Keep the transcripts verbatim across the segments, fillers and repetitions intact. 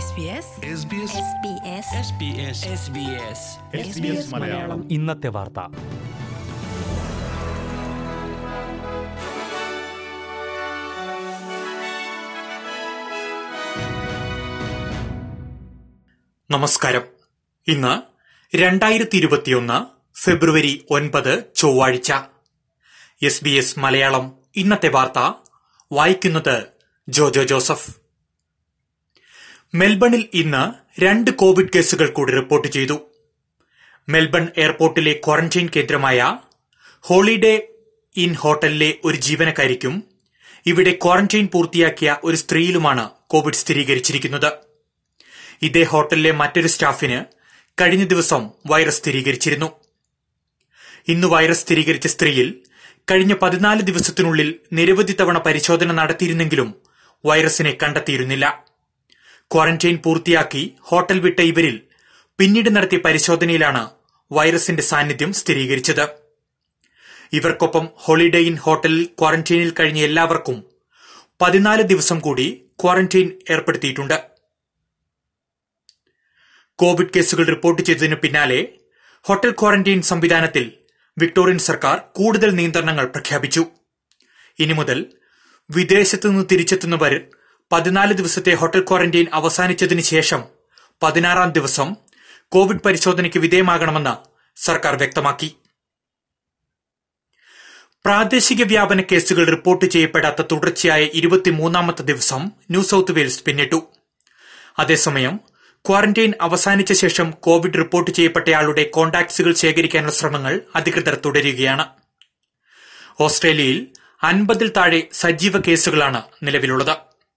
മലയാളം ഇന്നത്തെ വാർത്ത. നമസ്കാരം. ഇന്ന് രണ്ടായിരത്തി ഇരുപത്തിയൊന്ന് ഫെബ്രുവരി ഒൻപത് ചൊവ്വാഴ്ച. എസ് ബി എസ് മലയാളം ഇന്നത്തെ വാർത്ത വായിക്കുന്നത് ജോജോ ജോസഫ്. മെൽബണിൽ ഇന്ന് രണ്ട് കോവിഡ് കേസുകൾ കൂടി റിപ്പോർട്ട് ചെയ്തു. മെൽബൺ എയർപോർട്ടിലെ ക്വാറന്റൈൻ കേന്ദ്രമായ ഹോളിഡേ ഇൻ ഹോട്ടലിലെ ഒരു ജീവനക്കാരിക്കും ഇവിടെ ക്വാറന്റൈൻ പൂർത്തിയാക്കിയ ഒരു സ്ത്രീയിലുമാണ് കോവിഡ് സ്ഥിരീകരിച്ചിരിക്കുന്നത്. ഇതേ ഹോട്ടലിലെ മറ്റൊരു സ്റ്റാഫിന് കഴിഞ്ഞ ദിവസം വൈറസ് സ്ഥിരീകരിച്ചിരുന്നു. ഇന്ന് വൈറസ് സ്ഥിരീകരിച്ച സ്ത്രീയിൽ കഴിഞ്ഞ പതിനാല് ദിവസത്തിനുള്ളിൽ നിരവധി തവണ പരിശോധന നടത്തിയിരുന്നെങ്കിലും വൈറസിനെ കണ്ടെത്തിയിരുന്നില്ല. ക്വാറന്റൈൻ പൂർത്തിയാക്കി ഹോട്ടൽ വിട്ട ഇവരിൽ പിന്നീട് നടത്തിയ പരിശോധനയിലാണ് വൈറസിന്റെ സാന്നിധ്യം സ്ഥിരീകരിച്ചത്. ഇവർക്കൊപ്പം ഹോളിഡേ ഇൻ ഹോട്ടലിൽ ക്വാറന്റൈനിൽ കഴിഞ്ഞ എല്ലാവർക്കും പതിനാല് ദിവസം കൂടി ക്വാറന്റൈൻ ഏർപ്പെടുത്തിയിട്ടുണ്ട്. കോവിഡ് കേസുകൾ റിപ്പോർട്ട് ചെയ്തതിനു പിന്നാലെ ഹോട്ടൽ ക്വാറന്റൈൻ സംവിധാനത്തിൽ വിക്ടോറിയൻ സർക്കാർ കൂടുതൽ നിയന്ത്രണങ്ങൾ പ്രഖ്യാപിച്ചു. ഇനി മുതൽ വിദേശത്തുനിന്ന് തിരിച്ചെത്തുന്നവർ പതിനാല് ദിവസത്തെ ഹോട്ടൽ ക്വാറന്റൈൻ അവസാനിച്ചതിന് ശേഷം പതിനാറാം ദിവസം കോവിഡ് പരിശോധനയ്ക്ക് വിധേയമാകണമെന്ന് സർക്കാർ വ്യക്തമാക്കി. പ്രാദേശിക വ്യാപന കേസുകൾ റിപ്പോർട്ട് ചെയ്യപ്പെടാത്ത തുടർച്ചയായ ഇരുപത്തിമൂന്നാമത്തെ ദിവസം ന്യൂ സൌത്ത് വെയിൽസ് പിന്നിട്ടു. അതേസമയം ക്വാറന്റൈൻ അവസാനിച്ച ശേഷം കോവിഡ് റിപ്പോർട്ട് ചെയ്യപ്പെട്ടയാളുടെ കോണ്ടാക്ട്സുകൾ ശേഖരിക്കാനുള്ള ശ്രമങ്ങൾ അധികൃതർ തുടരുകയാണ്. ഓസ്ട്രേലിയയിൽ അൻപതിൽ താഴെ സജീവ കേസുകളാണ് നിലവിലുള്ളത്.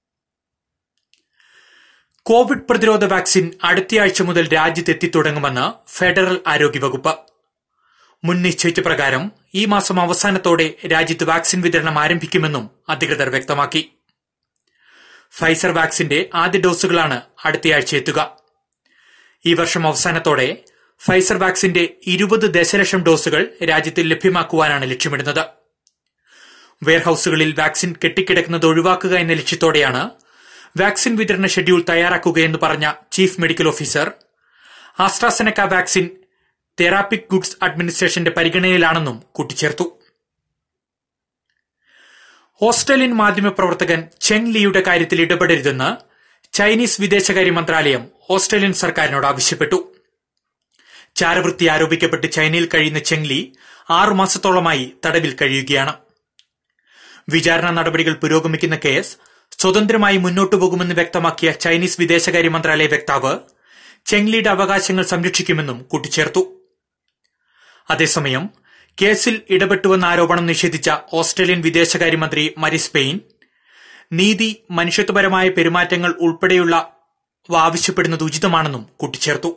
കോവിഡ് പ്രതിരോധ വാക്സിൻ അടുത്തയാഴ്ച മുതൽ രാജ്യത്തെത്തിത്തുടങ്ങുമെന്ന് ഫെഡറൽ ആരോഗ്യവകുപ്പ്. മുൻ നിശ്ചയിച്ച പ്രകാരം ഈ മാസം അവസാനത്തോടെ രാജ്യത്ത് വാക്സിൻ വിതരണം ആരംഭിക്കുമെന്നും അധികൃതർ വ്യക്തമാക്കി. ഫൈസർ വാക്സിന്റെ ആദ്യ ഡോസുകളാണ് അടുത്തയാഴ്ച എത്തുക. ഈ വർഷം അവസാനത്തോടെ ഫൈസർ വാക്സിന്റെ ഇരുപത് ദശലക്ഷം ഡോസുകൾ രാജ്യത്തിൽ ലഭ്യമാക്കുവാനാണ് ലക്ഷ്യമിടുന്നത്. വെയർഹൌസുകളിൽ വാക്സിൻ കെട്ടിക്കിടക്കുന്നത് ഒഴിവാക്കുക എന്ന ലക്ഷ്യത്തോടെയാണ് വാക്സിൻ വിതരണ ഷെഡ്യൂൾ തയ്യാറാക്കുകയെന്ന് പറഞ്ഞ chief medical officer AstraZeneca vaccine therapeutic goods അഡ്മിനിസ്ട്രേഷന്റെ പരിഗണനയിലാണെന്നും കൂട്ടിച്ചേർത്തു. ഓസ്ട്രേലിയൻ മാധ്യമപ്രവർത്തകൻ ചെങ് ലിയുടെ കാര്യത്തിൽ ഇടപെടരുതെന്ന് ചൈനീസ് വിദേശകാര്യ മന്ത്രാലയം ഓസ്ട്രേലിയൻ സർക്കാരിനോട് ആവശ്യപ്പെട്ടു. ചാരവൃത്തി ആരോപിക്കപ്പെട്ട് ചൈനയിൽ കഴിയുന്ന ചെങ് ലി ആറുമാസത്തോളമായി തടവിൽ കഴിയുകയാണ്. വിചാരണ നടപടികൾ പുരോഗമിക്കുന്ന കേസ് സ്വതന്ത്രമായി മുന്നോട്ടു പോകുമെന്ന് വ്യക്തമാക്കിയ ചൈനീസ് വിദേശകാര്യ മന്ത്രാലയ വക്താവ് ചെങ് ലിയുടെ അവകാശങ്ങൾ സംരക്ഷിക്കുമെന്നും കൂട്ടിച്ചേർത്തു. അതേസമയം കേസിൽ ഇടപെട്ടുവെന്ന ആരോപണം നിഷേധിച്ച ഓസ്ട്രേലിയൻ വിദേശകാര്യമന്ത്രി മരിസ് പെയിൻ നീതി, മനുഷ്യത്വപരമായ പെരുമാറ്റങ്ങൾ ഉൾപ്പെടെയുള്ളവ ആവശ്യപ്പെടുന്നത് ഉചിതമാണെന്നും കൂട്ടിച്ചേർത്തു.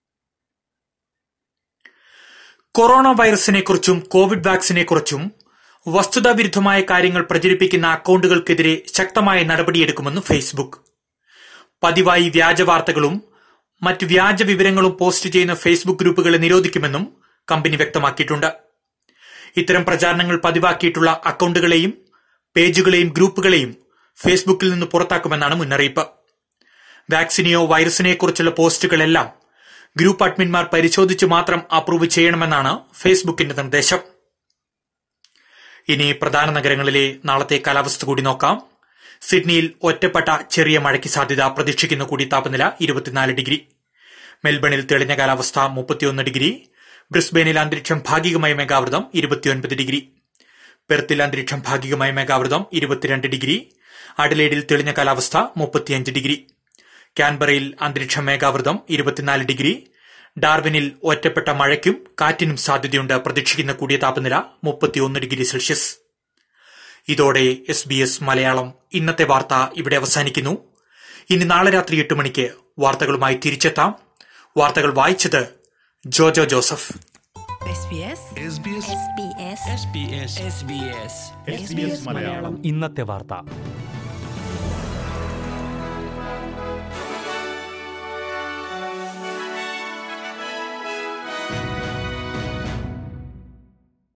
കൊറോണ വൈറസിനെക്കുറിച്ചും കോവിഡ് വാക്സിനെക്കുറിച്ചും വസ്തുതാവിരുദ്ധമായ കാര്യങ്ങൾ പ്രചരിപ്പിക്കുന്ന അക്കൌണ്ടുകൾക്കെതിരെ ശക്തമായ നടപടിയെടുക്കുമെന്ന് ഫേസ്ബുക്ക്. പതിവായി വ്യാജ വാർത്തകളും മറ്റ് വ്യാജ വിവരങ്ങളും പോസ്റ്റ് ചെയ്യുന്ന ഫേസ്ബുക്ക് ഗ്രൂപ്പുകളെ നിരോധിക്കുമെന്നും കമ്പനി വ്യക്തമാക്കിയിട്ടുണ്ട്. ഇത്തരം പ്രചാരണങ്ങൾ പതിവാക്കിയിട്ടുള്ള അക്കൌണ്ടുകളെയും പേജുകളെയും ഗ്രൂപ്പുകളെയും ഫേസ്ബുക്കിൽ നിന്ന് പുറത്താക്കുമെന്നാണ് മുന്നറിയിപ്പ്. വാക്സിനെയോ വൈറസിനെക്കുറിച്ചുള്ള പോസ്റ്റുകളെല്ലാം ഗ്രൂപ്പ് അഡ്മിന്മാർ പരിശോധിച്ച് മാത്രം അപ്രൂവ് ചെയ്യണമെന്നാണ് ഫേസ്ബുക്കിന്റെ നിർദ്ദേശം. ഇനി പ്രധാന നഗരങ്ങളിലെ നാളത്തെ കാലാവസ്ഥ കൂടി നോക്കാം. സിഡ്നിയിൽ ഒറ്റപ്പെട്ട ചെറിയ മഴയ്ക്ക് സാധ്യത, പ്രതീക്ഷിക്കുന്ന കൂടി താപനില ഇരുപത്തിനാല് ഡിഗ്രി. മെൽബണിൽ തെളിഞ്ഞ കാലാവസ്ഥ മുപ്പത്തിയൊന്ന് ഡിഗ്രി. ബ്രിസ്ബെയിനിൽ അന്തരീക്ഷം ഭാഗികമായി മേഘാവൃതം ഇരുപത്തിയൊൻപത് ഡിഗ്രി. പെർത്തിൽ അന്തരീക്ഷം ഭാഗികമായി മേഘാവൃതം ഇരുപത്തിരണ്ട് ഡിഗ്രി. അഡലേഡിൽ തെളിഞ്ഞ കാലാവസ്ഥ മുപ്പത്തിയഞ്ച് ഡിഗ്രി. കാൻബറയിൽ അന്തരീക്ഷം മേഘാവൃതം ഇരുപത്തിനാല് ഡിഗ്രി. ഡാർവിനിൽ ഒറ്റപ്പെട്ട മഴയ്ക്കും കാറ്റിനും സാധ്യതയുണ്ട്, പ്രതീക്ഷിക്കുന്ന കൂടിയ താപനില മുപ്പത്തിയൊന്ന് ഡിഗ്രി സെൽഷ്യസ്. ഇതോടെ എസ് ബി എസ് മലയാളം ഇന്നത്തെ വാർത്ത ഇവിടെ അവസാനിക്കുന്നു. ഇനി നാളെ രാത്രി എട്ട് മണിക്ക് വാർത്തകളുമായി തിരിച്ചെത്താം. വാർത്തകൾ വായിച്ചത് ജോജോ ജോസഫ്. ഇന്നത്തെ വാർത്ത.